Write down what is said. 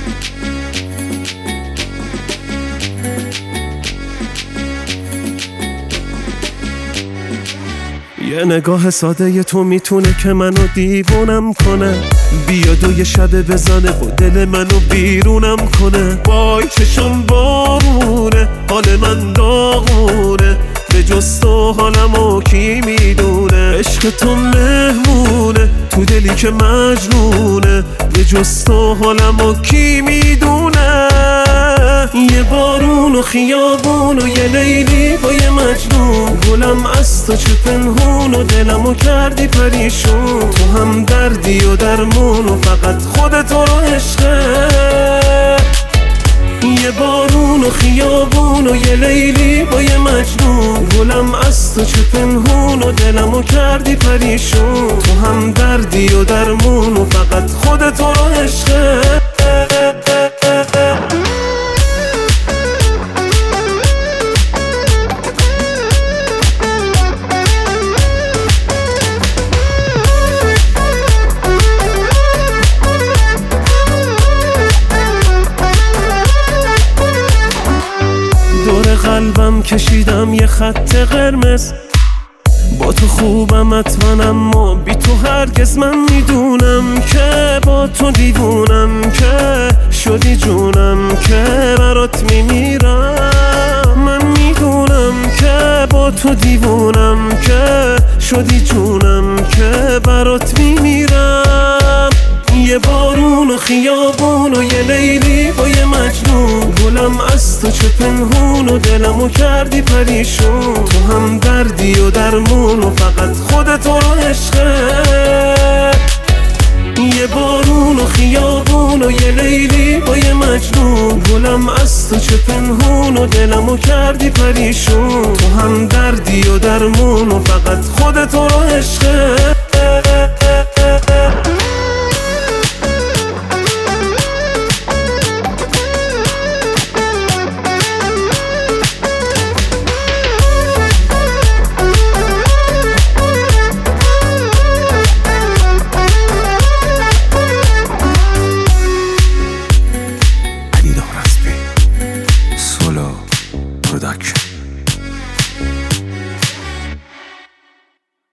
یه نگاه ساده تو میتونه که منو دیوونم کنه، بیاد و یه شبه بزنه و دل منو بیرونم کنه. وای چشم بارونه، حال من داغونه، به جز تو حالمو کی میدونه. عشق تو مهمونه تو دلی که مجنونه، به جز تو حالمو کی میدونه. یه بارون و خیابون و یه لیلی با یه مجنون، گلم از تو چه پنهون و دلمو کردی پریشون. تو هم دردی و درمون و فقط خودتو رو عشقه. یه بارون و خیابون و یه لیلی با یه مجنون، گلم از تو چه پنهون و دلمو کردی پریشون. تو هم دردی و درمون و فقط خودتو رو عشقه. دور قلبم کشیدم یه خط قرمز، با تو خوبم حتما اما بی تو هرگز. من میدونم که با تو دیوونم، که شدی جونم که برات میمیرم. من میدونم که با تو دیوونم، که شدی جونم که برات میمیرم. یه بارون و خیابون و یه لیلی با یه مجنون، گلم از تو چه پنهون و دلمو کردی پریشون. تو هم دردی و درمون و فقط خودتو رو عشقه. یه بارون و خیابون و یه لیلی با یه مجنون، گلم از تو چه پنهون و دلمو کردی پریشون. تو هم دردی و درمون و فقط خودتو رو عشقه.